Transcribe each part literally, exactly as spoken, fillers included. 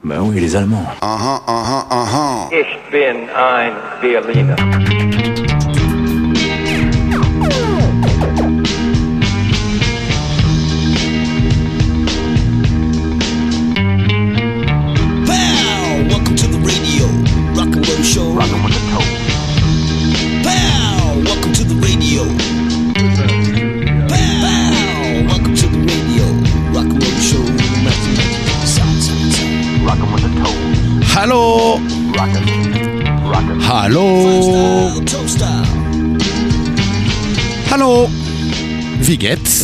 Ben oui, les Allemands. Aha, aha, aha. Ich bin ein Berliner. Pow! Welcome to the radio. Rock and roll show. Rockin' with the toe. Pow! Welcome to the radio. Pow! Welcome to the radio. Rock and roll show. Sound, sound, sound. Rockin' with the toe. Hallo! Rockin'. Rockin'. Hallo! Style, toe style. Hallo! Wie geht's?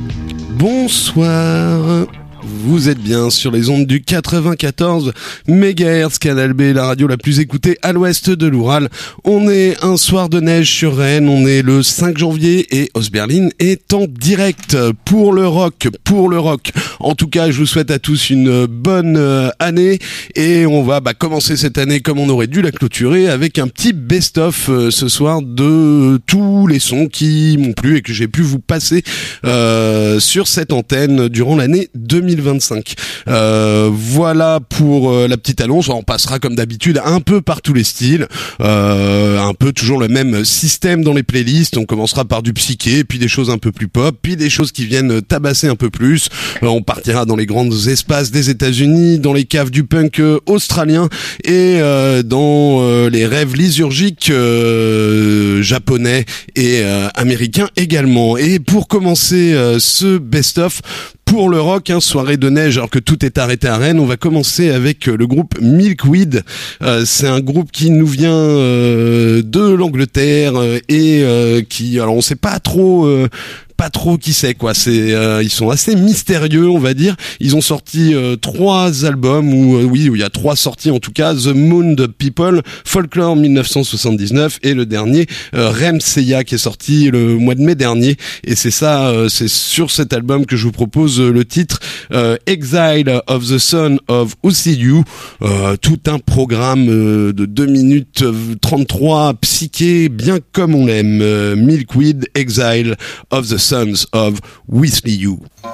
Bonsoir! Vous êtes bien sur les ondes du quatre-vingt-quatorze mégahertz, Canal B, la radio la plus écoutée à l'ouest de l'Oural. On est un soir de neige sur Rennes, on est le cinq janvier et Ostberlin est en direct pour le rock, pour le rock. En tout cas, je vous souhaite à tous une bonne euh, année et on va bah, commencer cette année comme on aurait dû la clôturer avec un petit best-of euh, ce soir de tous les sons qui m'ont plu et que j'ai pu vous passer euh, sur cette antenne durant l'année deux mille vingt-cinq. Euh, voilà pour euh, la petite annonce. On passera comme d'habitude un peu par tous les styles, euh, un peu toujours le même système dans les playlists. On commencera par du psyché, puis des choses un peu plus pop, puis des choses qui viennent tabasser un peu plus. Euh, on partira dans les grands espaces des États-Unis, dans les caves du punk euh, australien et euh, dans euh, les rêves lysurgiques euh, japonais et euh, américains également. Et pour commencer euh, ce best-of pour le rock, hein, soirée de neige alors que tout est arrêté à Rennes, on va commencer avec euh, le groupe Milkweed. Euh, c'est un groupe qui nous vient euh, de l'Angleterre euh, et euh, qui, alors on sait pas trop... Euh, pas trop qui c'est quoi, c'est euh, ils sont assez mystérieux on va dire. Ils ont sorti euh, trois albums ou euh, oui, où il y a trois sorties en tout cas, The Moon People, Folklore dix-neuf cent soixante-dix-neuf et le dernier euh, Remseya qui est sorti le mois de mai dernier et c'est ça euh, c'est sur cet album que je vous propose euh, le titre euh, Exile of the Son of Usiyu, euh, tout un programme euh, de deux minutes trente-trois psyché bien comme on l'aime. euh, Milkweed, Exile of the Sons of Usiyu.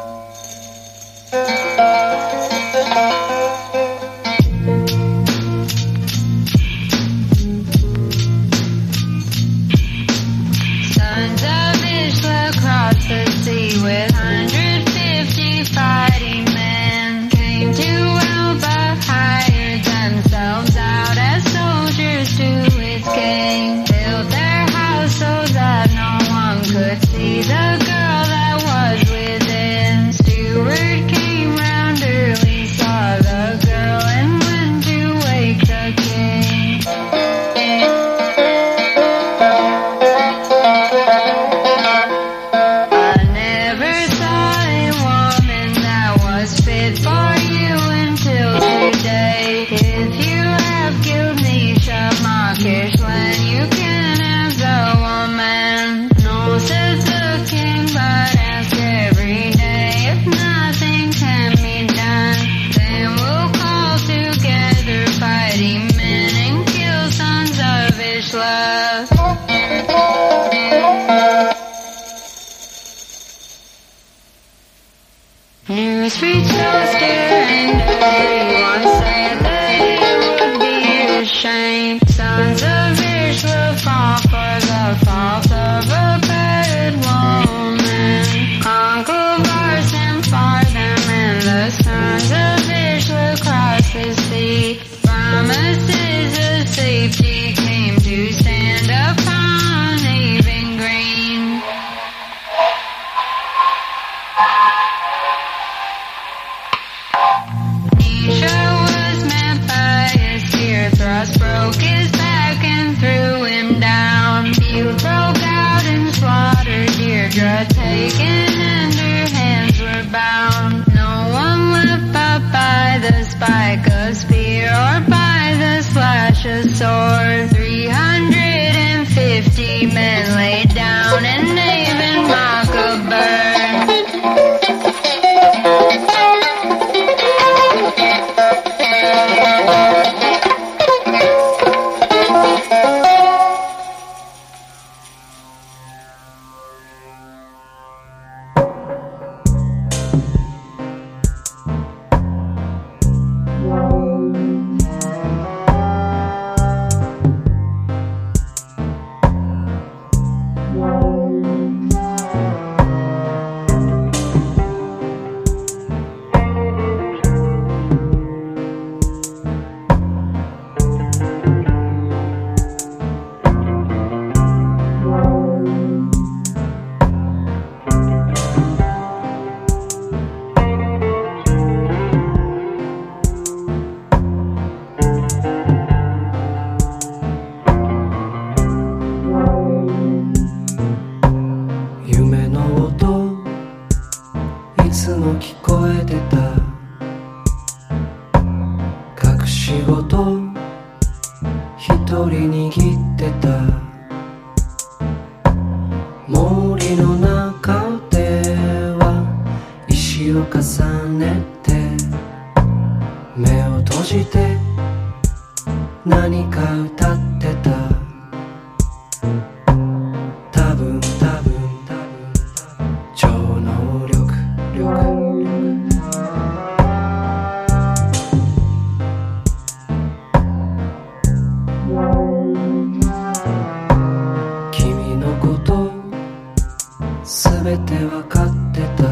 Sons of Ishla crossed the sea with one hundred fifty fighting men. Came to help but hired themselves out as soldiers to its king. Built their house so that no one could see the girl that was within. Steward came round early, saw the girl and went to wake the king. I never saw a woman that was fit for you until today. If you have killed Nisha Makish when you can have the woman. No, says the king, but ask every day if nothing can be done. Then we'll call together fighting men and kill sons of Ishla. News reached Ulster and everyone said that it would be a shame. Sons of Ishla fall for the fault of a bad woman. Uncle Varsan for them and the sons of Ishla crossed the sea. Promises of safety came to stand upon Avon Green. Nisha 仕事一人握ってた森の中では石を重ねて目を閉じて何か歌ってた多分多分超能力力君のことすべてわかってた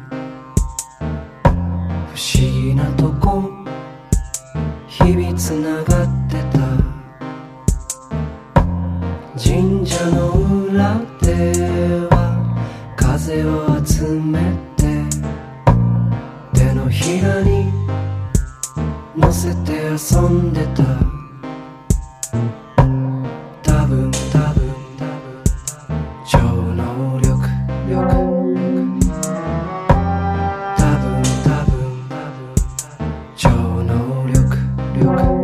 不思議なとこ日々つながってた神社の裏では風を集めて手のひらに乗せて遊んでた多分多分超能力力多分多分超能力力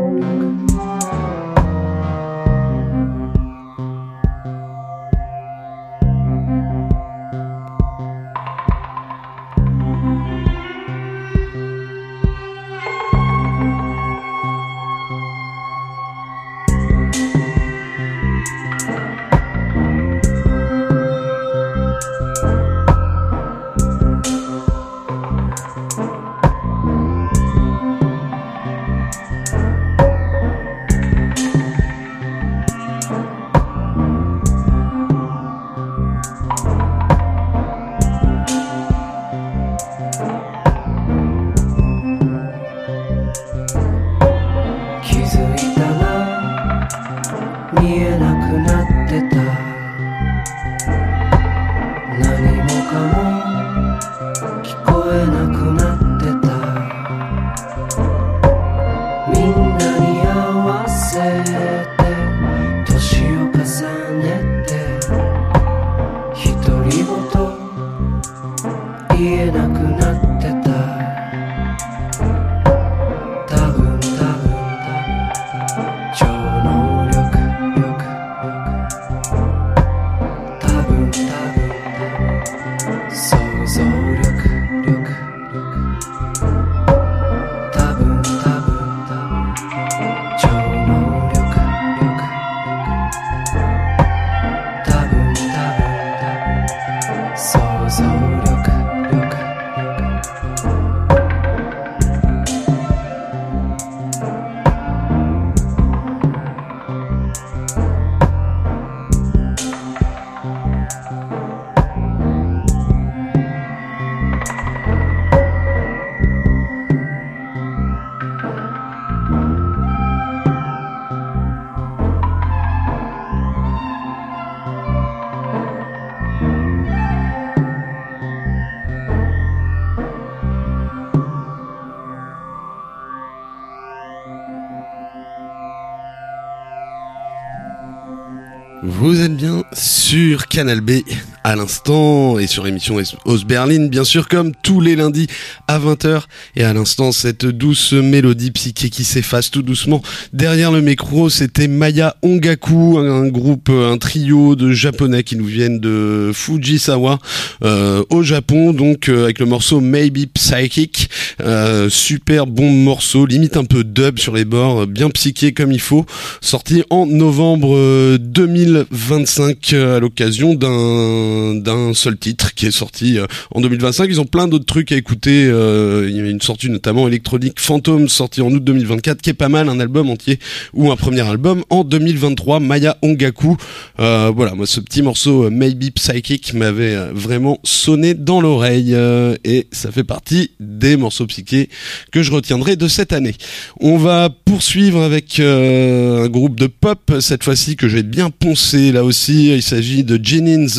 Vous êtes bien sur Canal B à l'instant et sur l'émission Os Berlin, bien sûr, comme tous les lundis à vingt heures. Et à l'instant, cette douce mélodie psyché qui s'efface tout doucement derrière le micro, c'était Maya Ongaku, un groupe, un trio de japonais qui nous viennent de Fujisawa euh, au Japon, donc euh, avec le morceau Maybe Psychic, euh, super bon morceau, limite un peu dub sur les bords, bien psyché comme il faut, sorti en novembre euh, deux mille vingt-cinq euh, à l'occasion d'un d'un seul titre qui est sorti euh, en deux mille vingt-cinq. Ils ont plein d'autres trucs à écouter, euh, il y a une sortie notamment Electronic Phantom sorti en août deux mille vingt-quatre qui est pas mal, un album entier ou un premier album en deux mille vingt-trois, Maya Ongaku. Euh, voilà, moi ce petit morceau Maybe Psychic m'avait euh, vraiment sonné dans l'oreille euh, et ça fait partie des morceaux psychés que je retiendrai de cette année. On va poursuivre avec euh, un groupe de pop, cette fois-ci que je vais bien poncer là aussi. Il s'agit de Jennings, groupe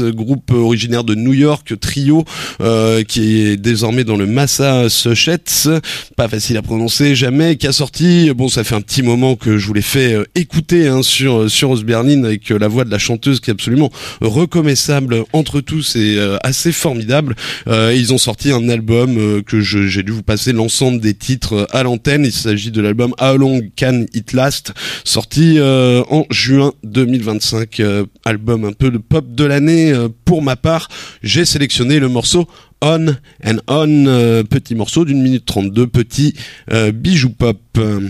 groupe originaire de New York, Trio, euh, qui est désormais dans le Massachusetts, pas facile à prononcer, jamais, qui a sorti, bon ça fait un petit moment que je vous l'ai fait euh, écouter hein, sur sur Os Berlin avec euh, la voix de la chanteuse qui est absolument reconnaissable entre tous et euh, assez formidable. Euh, ils ont sorti un album euh, que je, j'ai dû vous passer l'ensemble des titres euh, à l'antenne. Il s'agit de l'album How Long Can It Last, sorti euh, en juin deux mille vingt-cinq, euh, album un peu de pop de l'année. Euh, pour ma part, j'ai sélectionné le morceau On and On, euh, petit morceau d'une minute trente-deux, petit euh, bijou pop.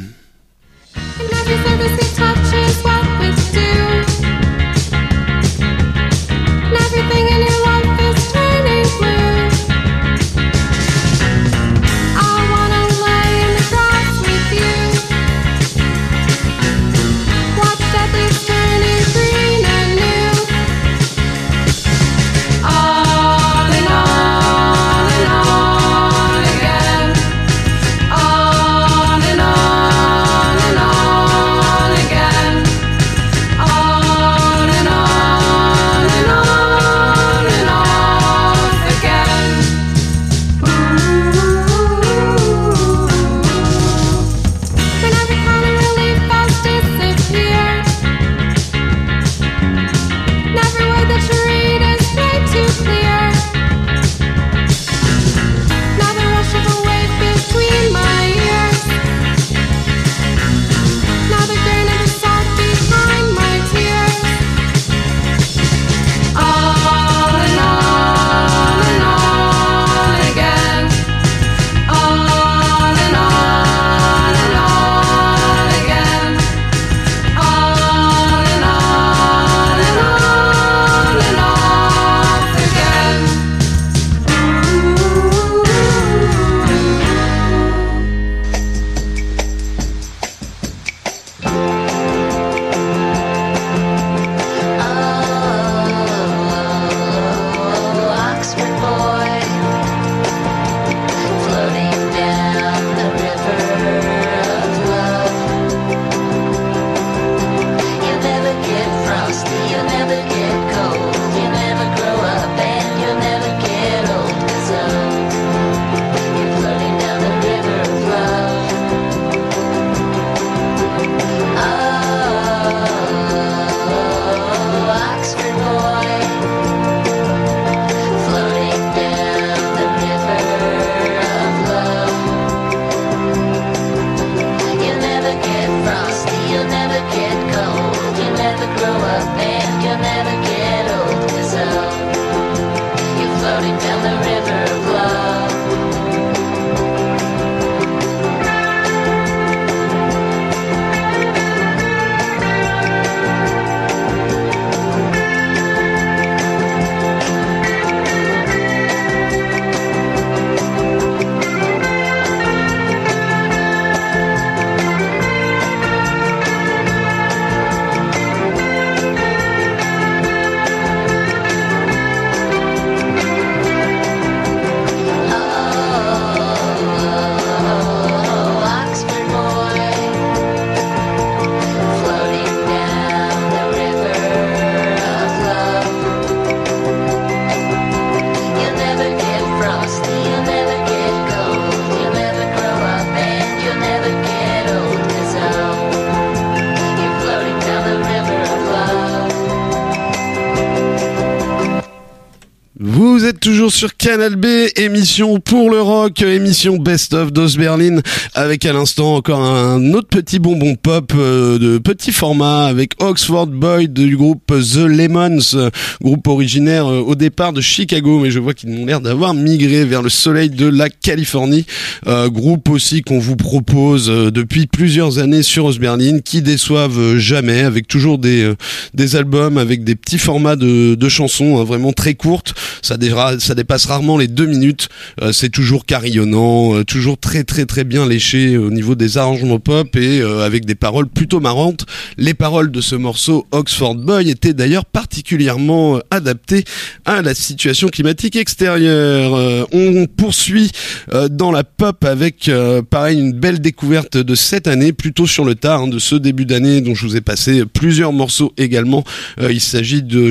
Vous êtes toujours sur Canal B, émission pour le rock, émission Best of d'Os Berlin, avec à l'instant encore un autre petit bonbon pop euh, de petit format avec Oxford Boy du groupe The Lemons, euh, groupe originaire euh, au départ de Chicago, mais je vois qu'ils ont l'air d'avoir migré vers le soleil de la Californie. Euh, groupe aussi qu'on vous propose euh, depuis plusieurs années sur Os Berlin, qui déçoivent euh, jamais, avec toujours des euh, des albums avec des petits formats de, de chansons hein, vraiment très courtes. Ça, déra, ça dépasse rarement les deux minutes. Euh, c'est toujours carillonnant, euh, toujours très très très bien léché au niveau des arrangements pop et euh, avec des paroles plutôt marrantes. Les paroles de ce morceau Oxford Boy étaient d'ailleurs particulièrement euh, adaptées à la situation climatique extérieure. Euh, on poursuit euh, dans la pop avec euh, pareil une belle découverte de cette année, plutôt sur le tard, hein, de ce début d'année dont je vous ai passé plusieurs morceaux également. Euh, il s'agit de Sharp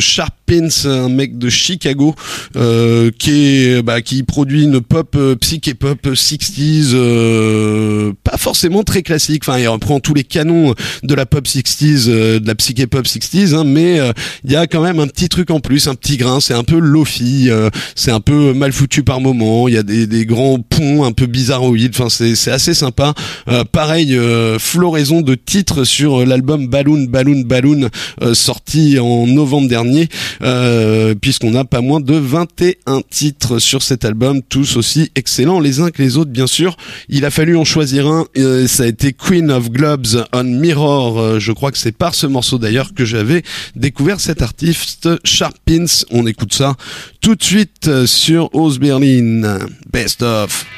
Pins, un mec de Chicago euh, qui est bah, qui produit une pop euh, psyché pop sixties, euh, pas forcément très classique. Enfin, il reprend tous les canons de la pop sixties, euh, de la psyché pop sixties, hein, mais euh, il y a quand même un petit truc en plus, un petit grain. C'est un peu lofi, euh, c'est un peu mal foutu par moment. Il y a des, des grands ponts un peu bizarroïdes. Enfin, c'est c'est assez sympa. Euh, pareil, euh, floraison de titres sur l'album Balloon Balloon Balloon euh, sorti en novembre dernier, euh, puisqu'on a pas moins de vingt et un titres sur cet album, tous aussi excellents les uns que les autres, bien sûr. Il a fallu en choisir un, euh, ça a été Queen of Globes on Mirror. Euh, je crois que c'est par ce morceau d'ailleurs que j'avais découvert cet artiste, Sharp Pins. On écoute ça tout de suite sur House Berlin. Best of.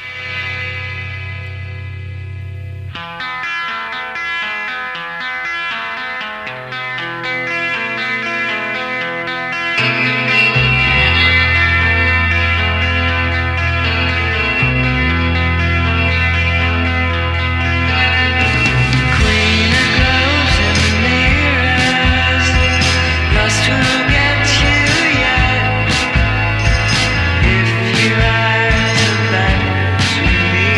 If you are the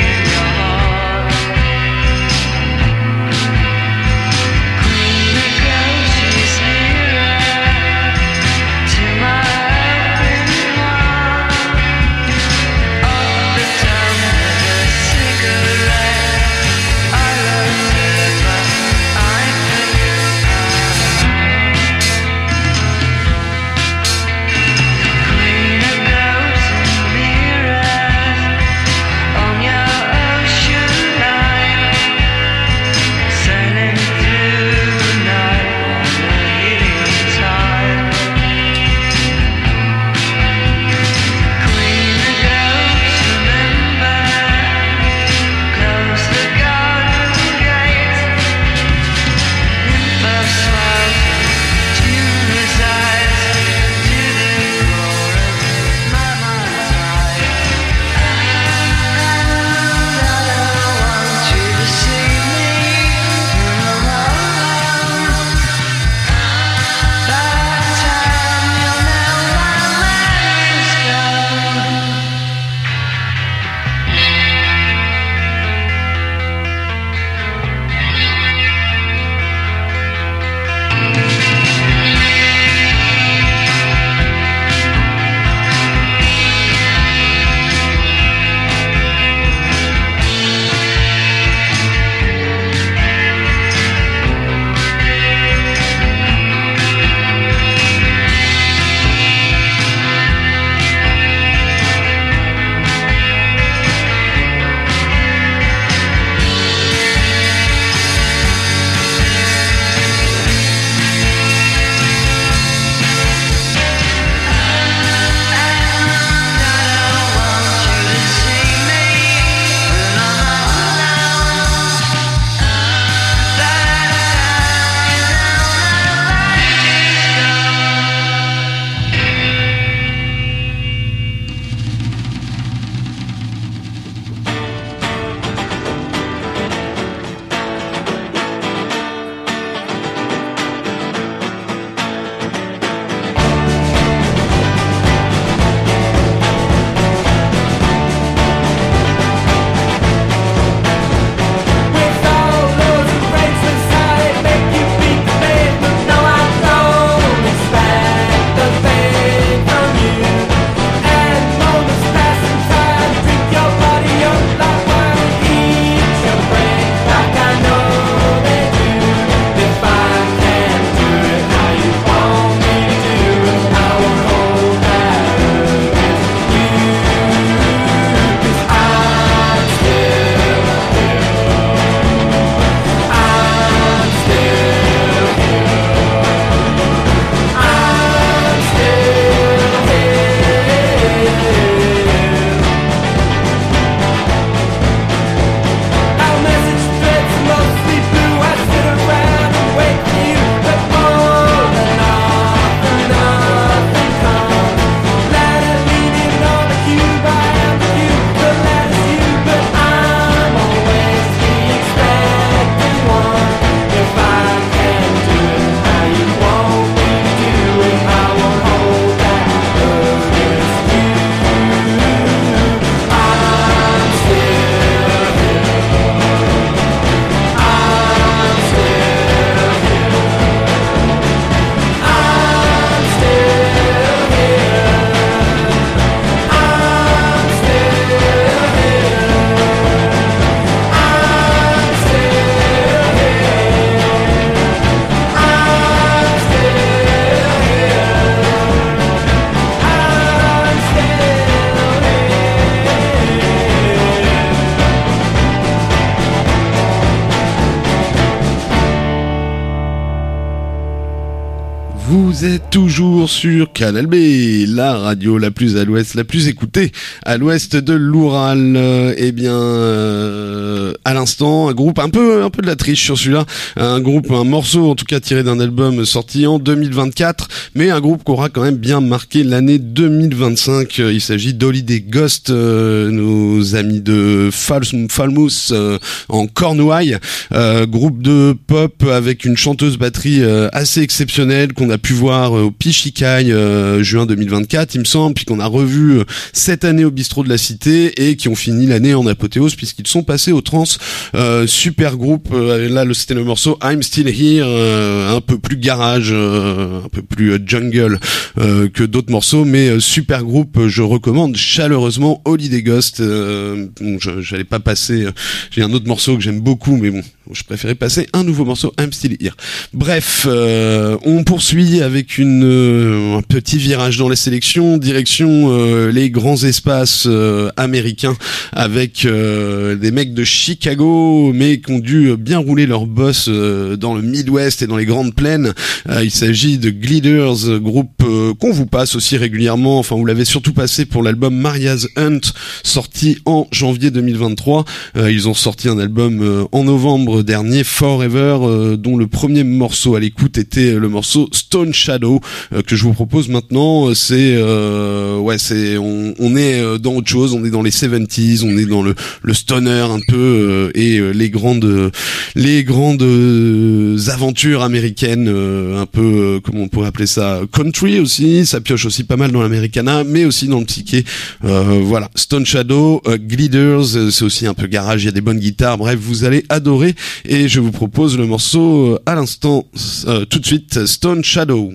Vous êtes toujours sur Canal B, la radio la plus à l'ouest, la plus écoutée à l'ouest de l'Oural. Euh, eh bien, euh, à l'instant, un groupe un peu, un peu de la triche sur celui-là, un groupe, un morceau en tout cas tiré d'un album sorti en deux mille vingt-quatre, mais un groupe qui aura quand même bien marqué l'année deux mille vingt-cinq. Il s'agit d'Holiday Ghost, euh, nos amis de Fal- Falmouth euh, en Cornouailles, euh, groupe de pop avec une chanteuse batterie euh, assez exceptionnelle qu'on a pu voir euh, au Pichicaille euh, juin deux mille vingt-quatre, il me semble, puis qu'on a revu euh, cette année au Bistrot de la Cité et qui ont fini l'année en apothéose puisqu'ils sont passés au trance. Euh, super groupe, euh, là le, c'était le morceau I'm Still Here, euh, un peu plus garage, euh, un peu plus euh, jungle euh, que d'autres morceaux, mais euh, super groupe, je recommande chaleureusement Holiday Ghost. Euh, bon, je, j'allais pas passer, euh, j'ai un autre morceau que j'aime beaucoup, mais bon, je préférais passer un nouveau morceau, I'm Still Here. Bref, euh, on poursuit avec une euh, un petit virage dans les sélections, direction euh, les grands espaces euh, américains, avec euh, des mecs de Chicago, mais qui ont dû bien rouler leur boss euh, dans le Midwest et dans les grandes plaines. Euh, il s'agit de Gliders, groupe euh, qu'on vous passe aussi régulièrement, enfin vous l'avez surtout passé pour l'album Maria's Hunt, sorti en janvier deux mille vingt-trois. Euh, ils ont sorti un album euh, en novembre dernier, Forever, euh, dont le premier morceau à l'écoute était le morceau Stone Shadow, euh, que je vous propose maintenant. C'est euh, ouais, c'est on, on est dans autre chose, on est dans les soixante-dix, on est dans le le stoner un peu euh, et euh, les grandes les grandes euh, aventures américaines, euh, un peu euh, comment on pourrait appeler ça, country aussi, ça pioche aussi pas mal dans l'Americana, mais aussi dans le psyché. Euh, voilà, Stone Shadow, euh, Gliders, euh, c'est aussi un peu garage, il y a des bonnes guitares, bref, vous allez adorer et je vous propose le morceau euh, à l'instant, euh, tout de suite, Stone Shadow.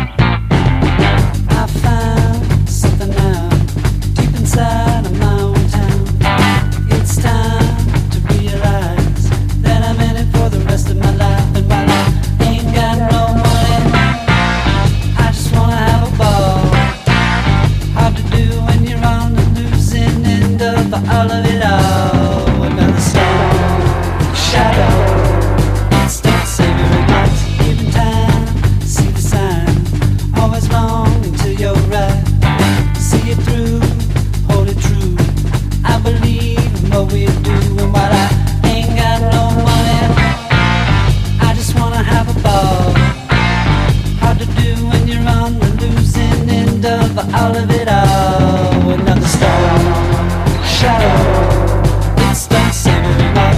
I found something now, deep inside of my own town. It's time to realize that I'm in it for the rest of my life. And while I ain't got no money, I just wanna have a ball. Hard to do when you're on the losing end of all of it all. Another stone shadow. All of it all, another stone shadow. It's don't say very much.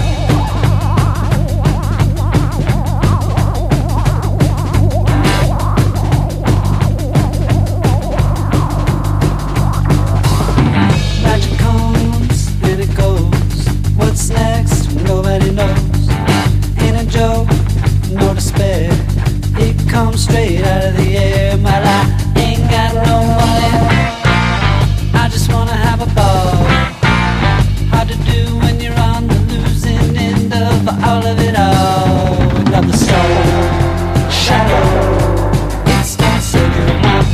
Magic comes and it goes. What's next? Nobody knows. Ain't a joke, no despair. It comes straight out of the air. My life ain't got no money. I just wanna have a ball. Hard to do when you're on the losing end of all of it all. Another stone shadow. It's don't say very much.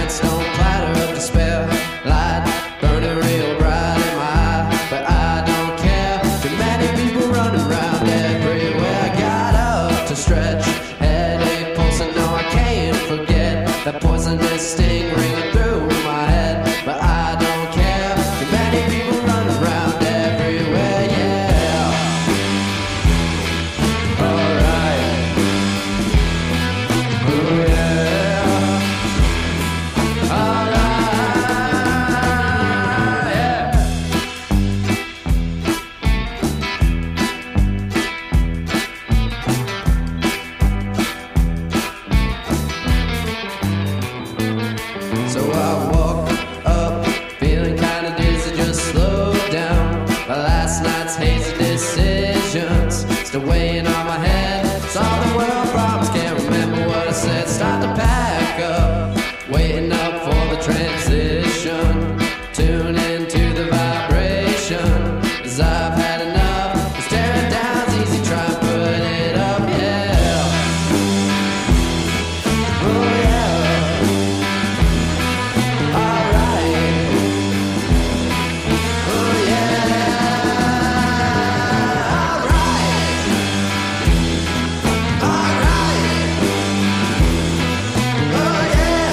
grindstone clatter of despair. Light burning real bright in my eye, but I don't care. Too many people running around everywhere. Got up to stretch, headache pulsing. No, I can't forget that poisonous sting ringing through my head, but I don't care. Too many people running around everywhere. Yeah. All right. Oh yeah. All right. Yeah. So I walk up, feeling kinda dizzy, just slow down. My last night's hazy decisions still weighing on my head. Saw the world problems, can't remember what I said. Start to pack up, waiting up for the transition. Tune into the vibration, 'cause I've had enough. Staring down's easy, try and put it up, yeah. Oh yeah. Alright. Oh yeah. Alright. Alright. Oh yeah.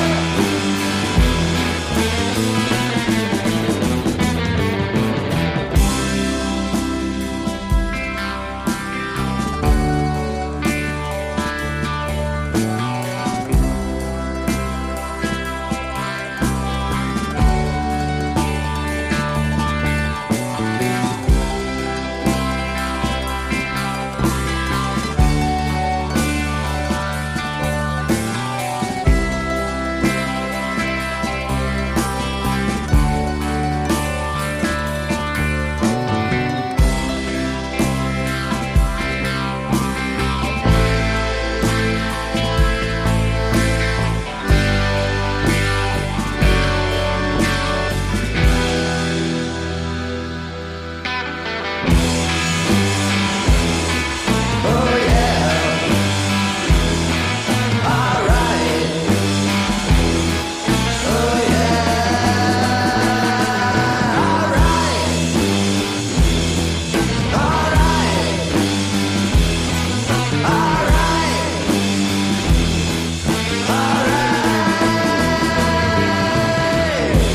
Oh yeah. Alright. Oh yeah. Alright. Alright. Alright. Alright.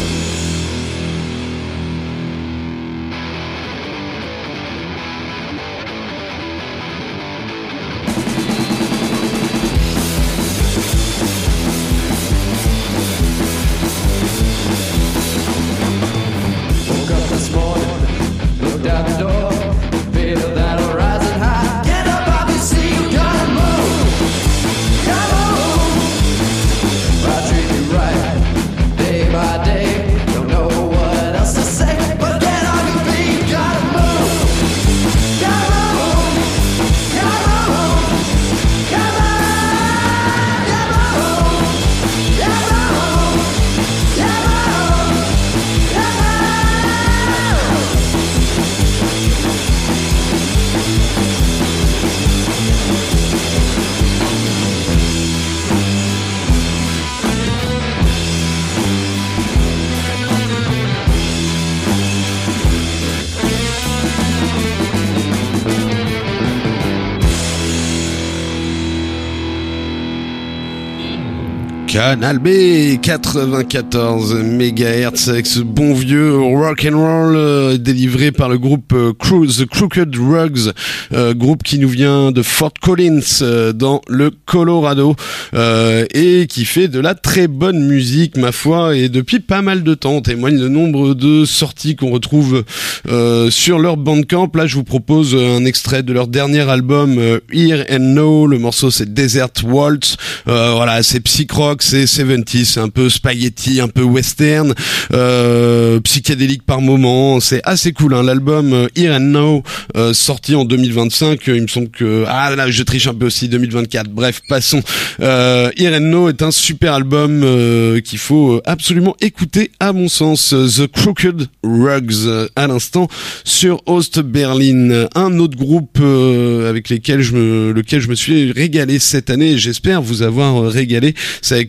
Woke up this morning, looked out the door, feel that horizon high. Get up off your seat, you gotta move, come on. I treat you right, day by day. Don't know what else to say, but get on your feet, gotta move, come on, come on, come on, come on, come on, come on. Canal B quatre-vingt-quatorze mégahertz avec ce bon vieux rock and roll euh, délivré par le groupe euh, Cru- The Crooked Rugs, euh, groupe qui nous vient de Fort Collins euh, dans le Colorado euh, et qui fait de la très bonne musique ma foi et depuis pas mal de temps. On témoigne le nombre de sorties qu'on retrouve euh, sur leur Bandcamp. Là je vous propose un extrait de leur dernier album euh, Here and Now. Le morceau c'est Desert Waltz. Euh, voilà, c'est psych rock, c'est soixante-dix, c'est un peu spaghetti, un peu western, euh, psychédélique par moment. C'est assez cool, hein. L'album euh, Here and Now, euh, sorti en deux mille vingt-cinq, euh, il me semble que ah là je triche un peu aussi, deux mille vingt-quatre. Bref, passons. Euh, Here and Now est un super album euh, qu'il faut absolument écouter à mon sens. The Crooked Rugs euh, à l'instant sur Ost Berlin. Un autre groupe euh, avec lesquels je me, lequel je me suis régalé cette année. Et j'espère vous avoir régalé. C'est avec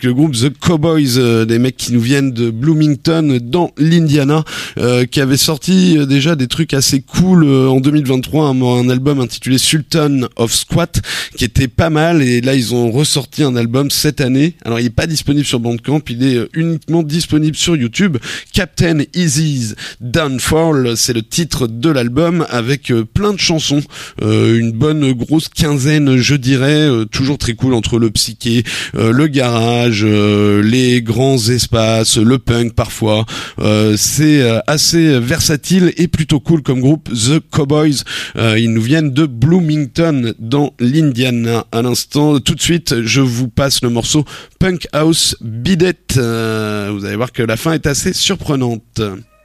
avec le groupe The Cowboys, euh, des mecs qui nous viennent de Bloomington dans l'Indiana, euh, qui avait sorti euh, déjà des trucs assez cool euh, en deux mille vingt-trois, un, un album intitulé Sultan of Squat qui était pas mal, et là ils ont ressorti un album cette année. Alors il est pas disponible sur Bandcamp, il est euh, uniquement disponible sur YouTube. Captain Easy's Downfall, c'est le titre de l'album, avec euh, plein de chansons, euh, une bonne grosse quinzaine je dirais, euh, toujours très cool entre le psyché, euh, le garage, euh, les grands espaces, le punk parfois. Euh, c'est euh, assez versatile et plutôt cool comme groupe. The Cowboys, euh, ils nous viennent de Bloomington dans l'Indiana. À l'instant, tout de suite, je vous passe le morceau Punk House Beat It. Euh, vous allez voir que la fin est assez surprenante.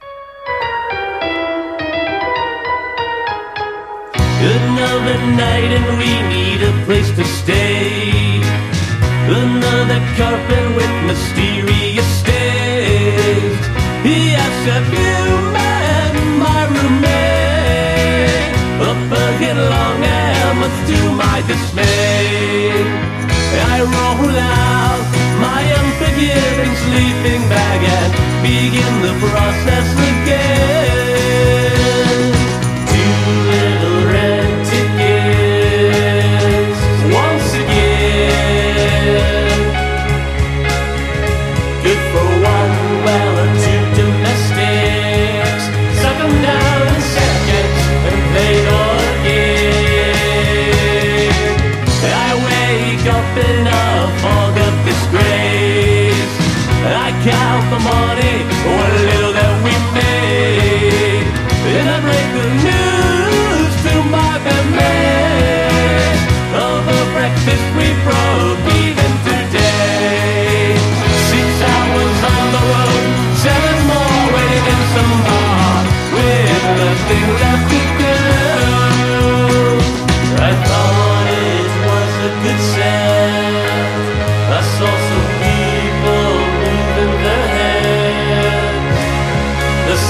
Another night and we need a place to stay. Another carpet with mysterious stains. Yes, have you met my roommate? A bucket long and much to my dismay. I roll out my unforgiving sleeping bag and begin the process again. Two little red tickets once again. Good for one, well, or two domestics. Suck 'em down in seconds and play your game. I wake up in a fog of disgrace. I count the money, what little that we made, and I break the news to my bandmates of the breakfast we broke even today. Six hours on the road, seven more waiting in some bar with nothing left to do. I thought it was a good set. I saw some people moving their heads. The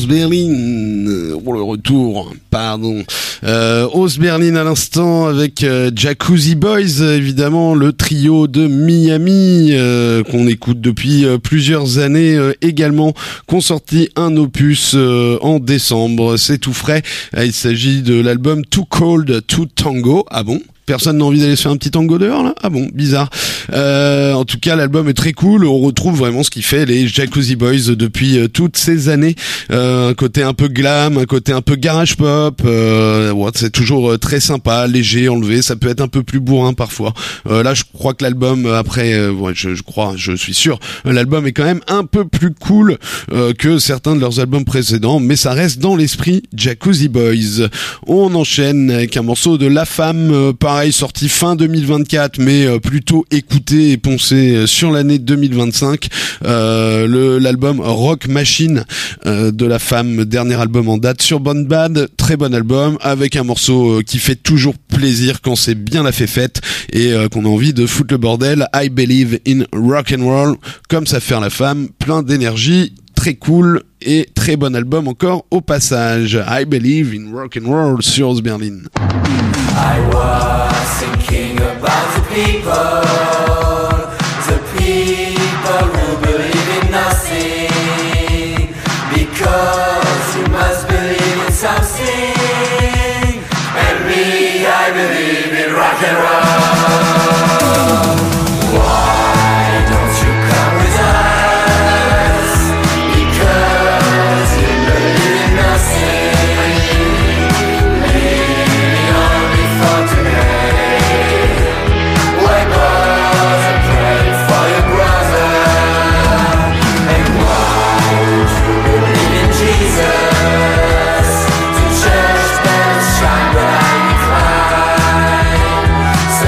Berlin pour le retour, pardon. Euh, Oz Berlin à l'instant avec euh, Jacuzzi Boys, évidemment le trio de Miami euh, qu'on écoute depuis euh, plusieurs années euh, également, qu'on sorti un opus euh, en décembre, c'est tout frais. Euh, il s'agit de l'album Too Cold to Tango. Ah bon? Personne n'a envie d'aller se faire un petit tango dehors là? Ah bon, bizarre. Euh, en tout cas, l'album est très cool. On retrouve vraiment ce qui fait les Jacuzzi Boys depuis euh, toutes ces années. Euh, un côté un peu glam, un côté un peu garage pop. Euh, ouais, c'est toujours euh, très sympa, léger, enlevé. Ça peut être un peu plus bourrin parfois. Euh, là, je crois que l'album après, euh, ouais, je, je crois, je suis sûr, l'album est quand même un peu plus cool euh, que certains de leurs albums précédents, mais ça reste dans l'esprit Jacuzzi Boys. On enchaîne avec un morceau de La Femme, euh, par sorti fin deux mille vingt-quatre, mais euh, plutôt écouté et poncé euh, sur l'année deux mille vingt-cinq. Euh, le, l'album Rock Machine euh, de La Femme, dernier album en date sur Bon Bad, très bon album, avec un morceau euh, qui fait toujours plaisir quand c'est bien la fête et euh, qu'on a envie de foutre le bordel. I Believe in Rock and Roll, comme ça fait La Femme, plein d'énergie, très cool et très bon album encore au passage. I Believe in Rock and Roll sur Oz Berlin. I was thinking about the people, the people who believe in nothing, because you must believe in something, and me, I believe in rock and roll. Why don't you come with us? Because you believe in nothing. Jesus, the church bells shine, but I decline.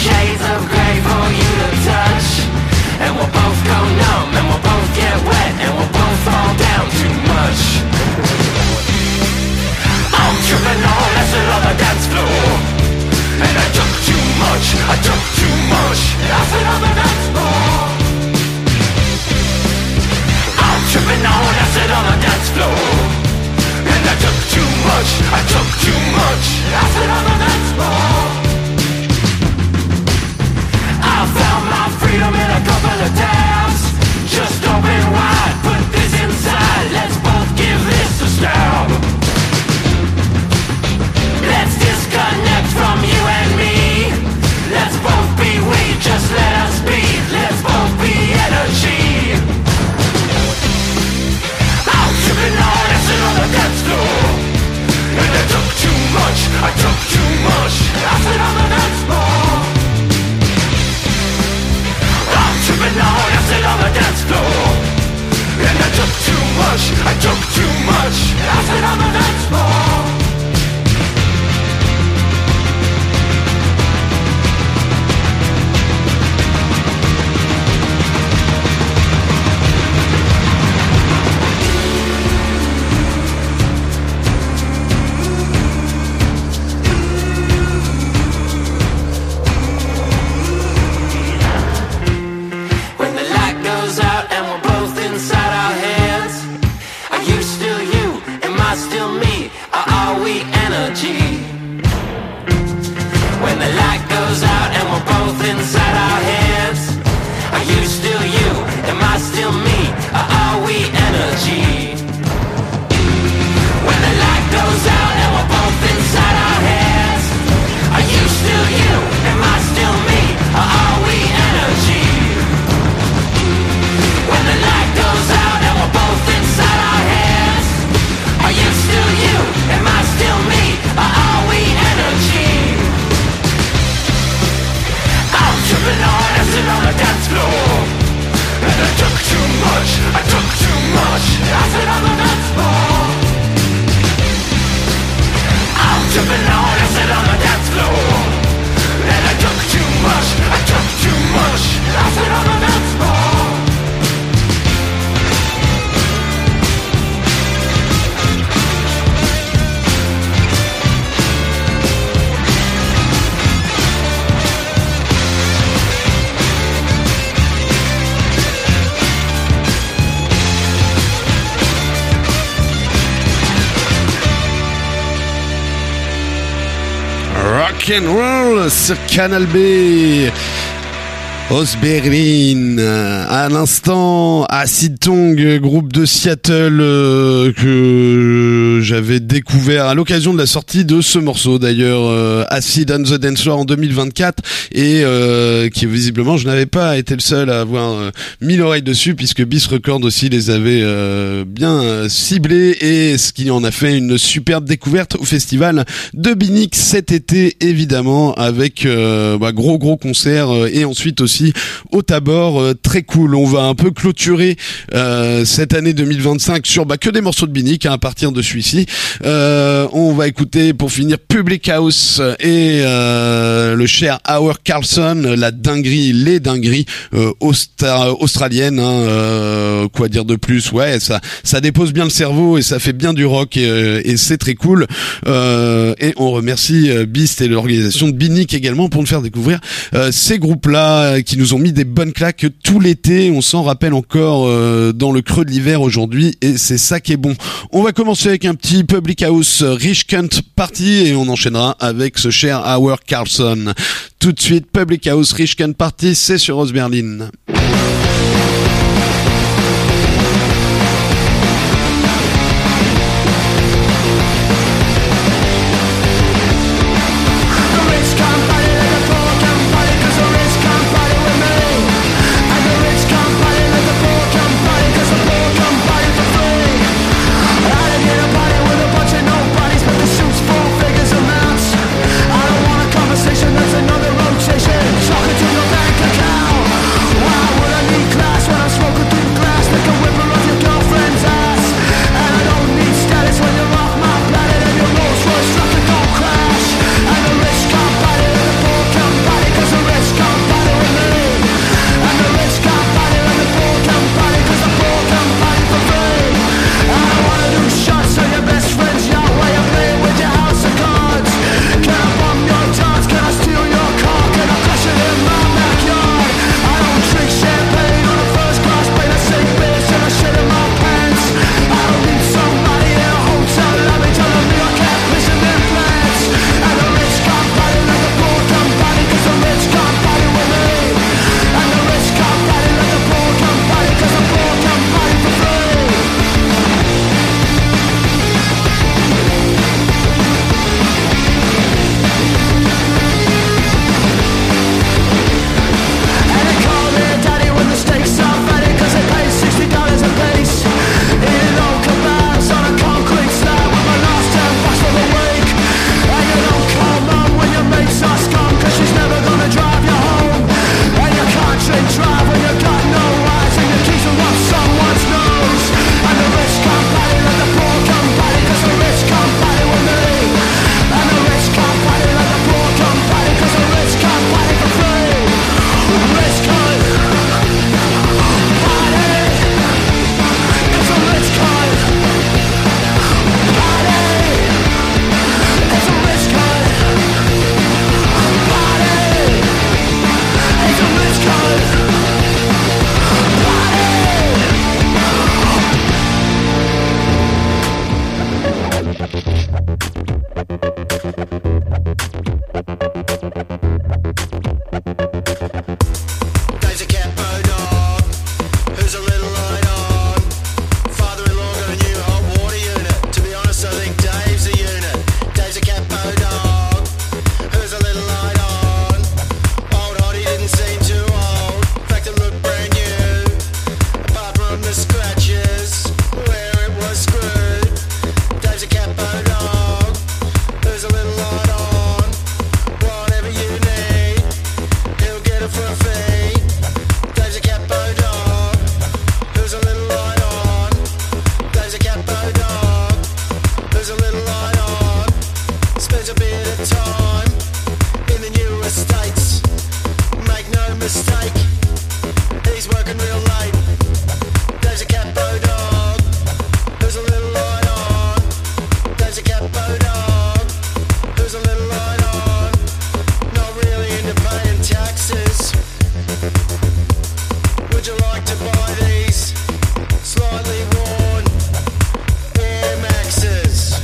shades of grey for you to touch. And we'll both go numb, and we'll both get wet, and we'll both fall down too much. I'm tripping on acid on the dance floor, and I took too much, I took too much acid on the dance floor. I'm tripping on acid on the dance floor, and I took too much, I took too much acid on the dance floor. I found my freedom in a couple of tabs. Just open wide, put this inside. Let's both give this a stab. Let's disconnect from you and me. Let's both be we, just let us be. Let's both be energy. I'm tripping on acid on the dance floor, and I took too much, I took too much acid on the dance floor. I'm tripping on acid on the dance floor, and I took too much, I took too much acid on the dance floor. Rock'n'roll sur Canal B. Osberlin, à l'instant, Acid Tongue, groupe de Seattle euh, que j'avais découvert à l'occasion de la sortie de ce morceau d'ailleurs, euh, Acid on the Dance Floor en deux mille vingt-quatre, et euh, qui visiblement je n'avais pas été le seul à avoir euh, mis l'oreille dessus, puisque Beast Records aussi les avait euh, bien euh, ciblés, et ce qui en a fait une superbe découverte au festival de Binic cet été, évidemment, avec euh, bah, gros gros concert, euh, et ensuite aussi au Tabor, euh, très cool. On va un peu clôturer euh, cette année deux mille vingt-cinq sur bah, que des morceaux de Binic, hein, à partir de celui-ci. Euh, on va écouter pour finir Public House et euh, le cher Howard Carlson, la dinguerie, les dingueries euh, austra- australiennes. Hein, euh, quoi dire de plus? Ouais, ça, ça dépose bien le cerveau et ça fait bien du rock, et, et c'est très cool. Euh, et on remercie Beast et l'organisation de Binic également pour nous faire découvrir euh, ces groupes-là qui nous ont mis des bonnes claques tout l'été. On s'en rappelle encore euh, dans le creux de l'hiver aujourd'hui, et c'est ça qui est bon. On va commencer avec un petit Public House Rich Cunt Party, et on enchaînera avec ce cher Howard Carlson. Tout de suite, Public House Rich Cunt Party, c'est sur Rose Berlin. Conversation that's another rotation. Talking to your bank account. Wow. for a fee. Dave's a capo dog, who's a little light on. Dave's a capo dog, who's a little light on. Spends a bit of time in the new estates. Make no mistake, he's working real late. Dave's a capo dog, who's a little light on. Dave's a capo dog, who's a little light on. Not really into paying taxes. Would you like to buy these slightly worn Air Maxes?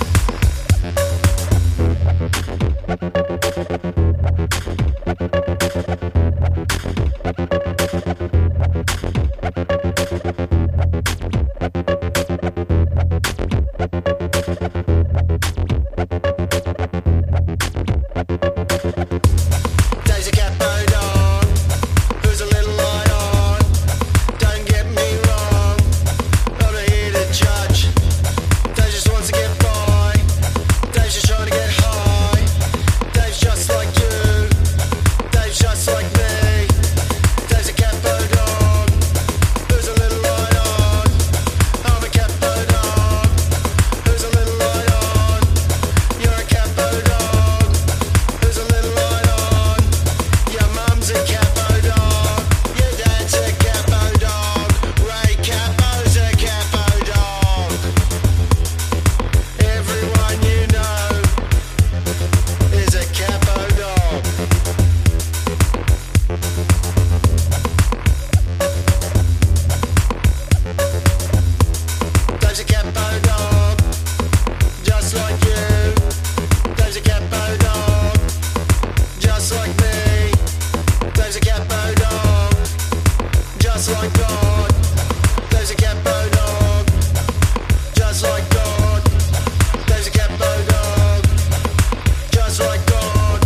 Dave's a capo dog, who's a little light on. Don't get me wrong, I'm not here to judge. Dave just wants to get by, Dave's just trying to get high. Dave's just like you, Dave's just like me. Dave's a capo dog, who's a little light on. I'm a capo dog, who's a little light on. You're a capo dog, who's a little light on. Your mum's a capo dog, your dad's a capo dog. Ray Capo's a capo dog. Everyone you know is a capo dog. Dave's a capo dog, just like you. Dave's a capo dog, just like me. Dave's a capo dog, just like God. Dave's a capo dog, just like God. Dave's a capo dog, just like God.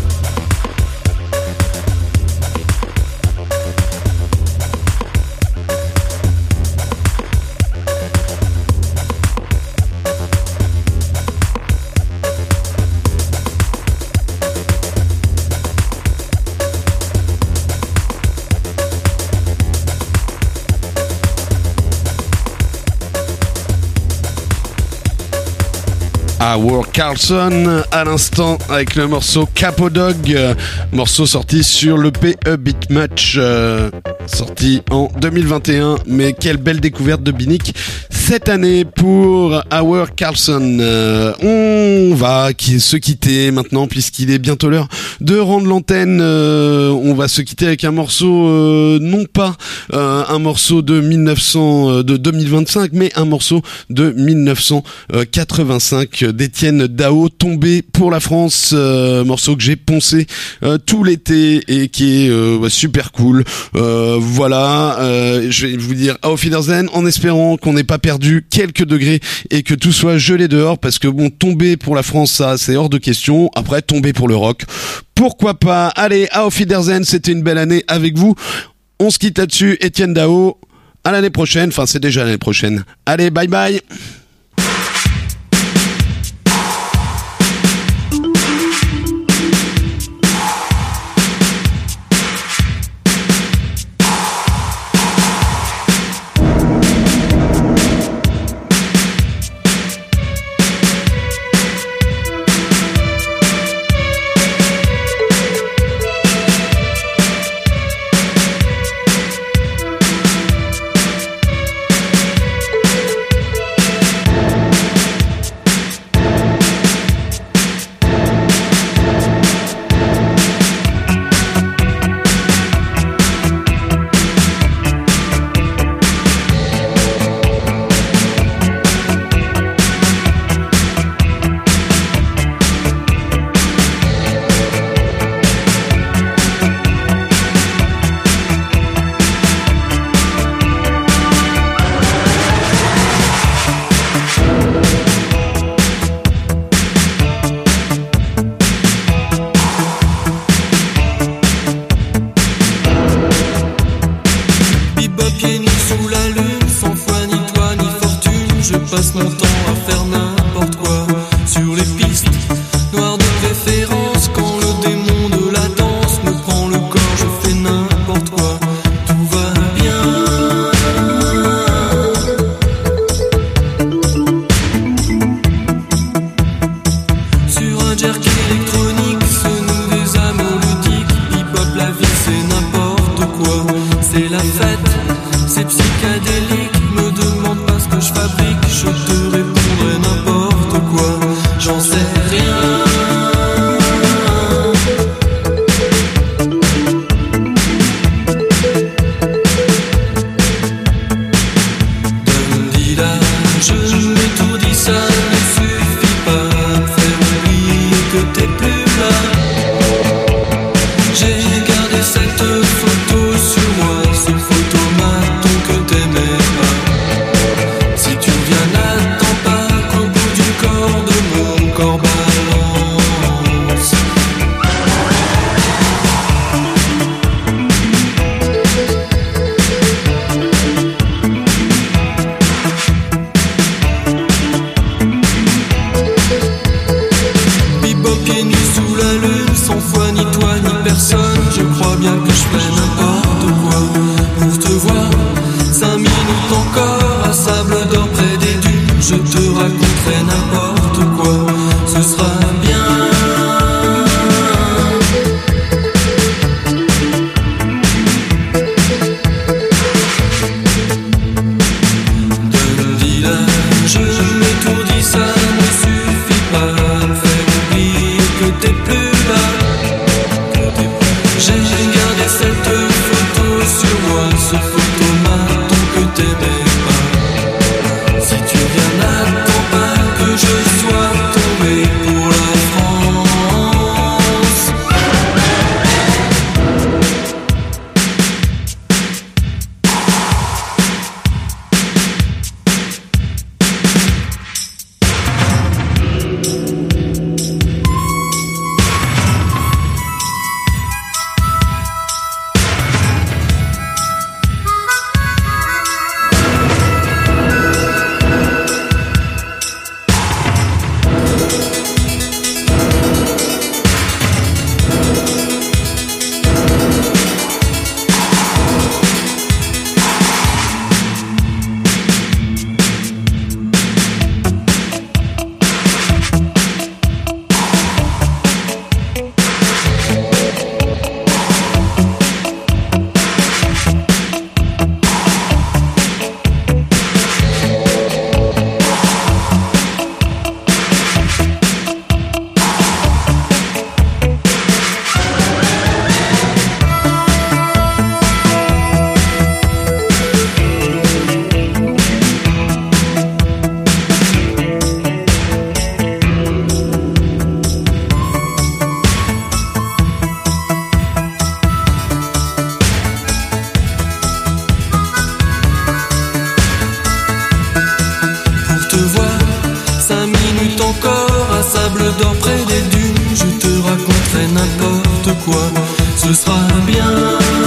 Howard Carlson à l'instant avec le morceau Capo Dog, euh, morceau sorti sur l'E P A Beat Much, euh, sorti en deux mille vingt et un. Mais quelle belle découverte de Binic cette année pour Howard Carlson. Euh, on va qui, se quitter maintenant puisqu'il est bientôt l'heure de rendre l'antenne. Euh, on va se quitter avec un morceau, euh, non pas euh, un morceau de mille neuf cents, euh, de deux mille vingt-cinq, mais un morceau de mille neuf cent quatre-vingt-cinq d'Étienne Dao, Tombé pour la France, euh, morceau que j'ai poncé euh, tout l'été et qui est euh, bah, super cool. Euh, voilà, euh, je vais vous dire Auf Wiedersehen en espérant qu'on n'ait pas perdu quelques degrés et que tout soit gelé dehors, parce que bon, tomber pour la France, ça c'est hors de question. Après, tomber pour le rock, pourquoi pas. Allez, Auf Wiedersehen, c'était une belle année avec vous. On se quitte là-dessus. Étienne Dao, à l'année prochaine, enfin c'est déjà l'année prochaine. Allez, bye bye. c'est n'importe quoi. C'est la fête, c'est psychédélique. Me demande pas ce que je fabrique, je te répondrai n'importe quoi. J'en sais rien. Je m'étourdis, ça ne suffit pas de faire oublier que t'es plus là. J'ai gardé cette photo sur moi, ce photomaton que t'aimais pas. Si tu reviens, n'attends pas qu'au bout du corps de mon corps balance. Je crois bien que je fais n'importe quoi pour te voir. Cinq minutes encore à Sable d'Or près des dunes. Je te raconterai n'importe quoi, ce sera bien. D'un village, je m'étourdis, ça ne suffit pas de faire oublier que t'es plus là. J'ai gardé cette photo sur moi, ce photomaton que t'aimais pas. Si tu viens, n'attends pas que je sois tombé pour la France. D'or près des dunes, je te raconterai n'importe quoi, ce sera bien.